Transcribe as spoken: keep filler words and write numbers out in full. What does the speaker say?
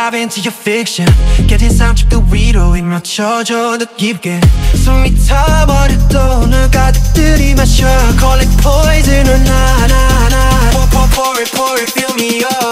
dive into your fiction. 깨진 상처도 위로 입맞춰줘 더 깊게. 숨이 타버려도 널 가득 들이마셔. Call it poison or not, not, not. Pour, pour, pour it, pour it, fill me up.